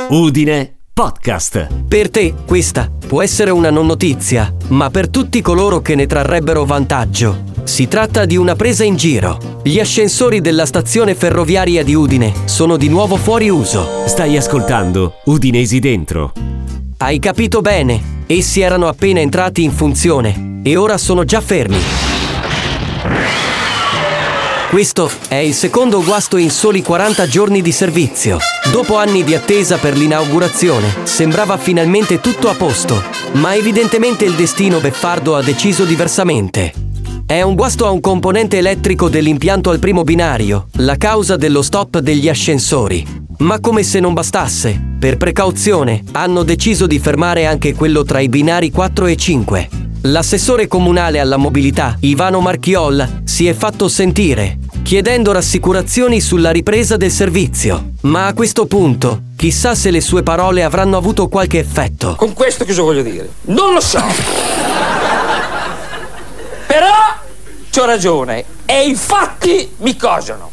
Udine Podcast. Per te questa può essere una non notizia, ma per tutti coloro che ne trarrebbero vantaggio, si tratta di una presa in giro. Gli ascensori della stazione ferroviaria di Udine sono di nuovo fuori uso. Stai ascoltando Udinesi Dentro. Hai capito bene, essi erano appena entrati in funzione e ora sono già fermi. Questo è il secondo guasto in soli 40 giorni di servizio. Dopo anni di attesa per l'inaugurazione, sembrava finalmente tutto a posto, ma evidentemente il destino beffardo ha deciso diversamente. È un guasto a un componente elettrico dell'impianto al primo binario, la causa dello stop degli ascensori. Ma come se non bastasse, per precauzione, hanno deciso di fermare anche quello tra i binari 4 e 5. L'assessore comunale alla mobilità, Ivano Marchiol, si è fatto sentire, chiedendo rassicurazioni sulla ripresa del servizio. Ma a questo punto, chissà se le sue parole avranno avuto qualche effetto. Con questo cosa voglio dire? Non lo so. Però c'ho ragione e i fatti mi cosano.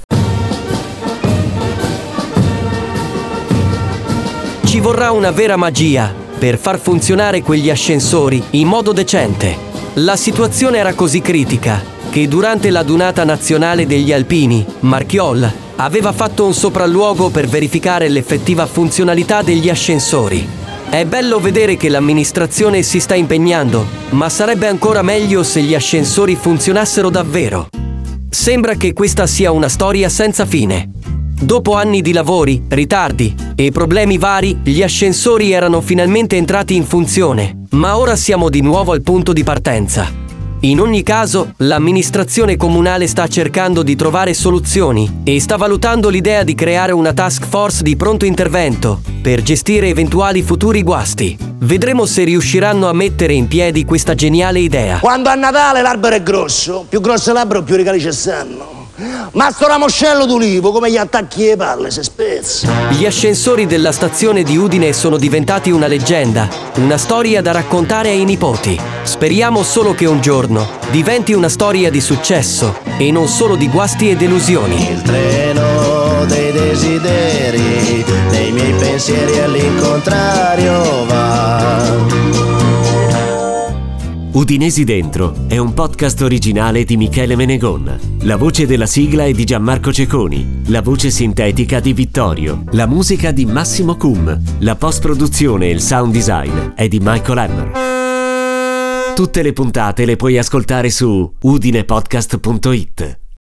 Ci vorrà una vera magia per far funzionare quegli ascensori in modo decente. La situazione era così critica che durante la Dunata Nazionale degli Alpini, Marchiol aveva fatto un sopralluogo per verificare l'effettiva funzionalità degli ascensori. È bello vedere che l'amministrazione si sta impegnando, ma sarebbe ancora meglio se gli ascensori funzionassero davvero. Sembra che questa sia una storia senza fine. Dopo anni di lavori, ritardi e problemi vari, gli ascensori erano finalmente entrati in funzione, ma ora siamo di nuovo al punto di partenza. In ogni caso, l'amministrazione comunale sta cercando di trovare soluzioni e sta valutando l'idea di creare una task force di pronto intervento per gestire eventuali futuri guasti. Vedremo se riusciranno a mettere in piedi questa geniale idea. Quando a Natale l'albero è grosso, più grosso l'albero più regali ci stanno. Ma sto ramoscello d'ulivo, come gli attacchi le palle, se spezza. Gli ascensori della stazione di Udine sono diventati una leggenda, una storia da raccontare ai nipoti. Speriamo solo che un giorno diventi una storia di successo e non solo di guasti e delusioni. Il treno dei desideri, nei miei pensieri all'incontrario va. Udinesi Dentro è un podcast originale di Michele Menegon. La voce della sigla è di Gianmarco Ceconi, la voce sintetica di Vittorio, la musica di Massimo Cum, la post-produzione e il sound design è di Michael Hammer. Tutte le puntate le puoi ascoltare su udinepodcast.it.